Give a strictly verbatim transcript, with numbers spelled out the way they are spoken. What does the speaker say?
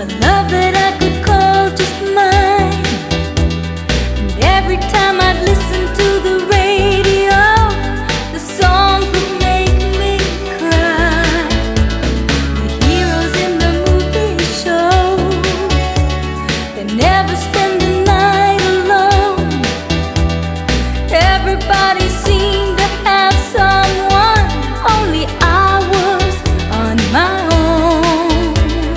love that I could call just mine. And every time I'd listen to the radio, the songs would make me cry. The heroes in the movie show, they never spend the night alone. Everybody seems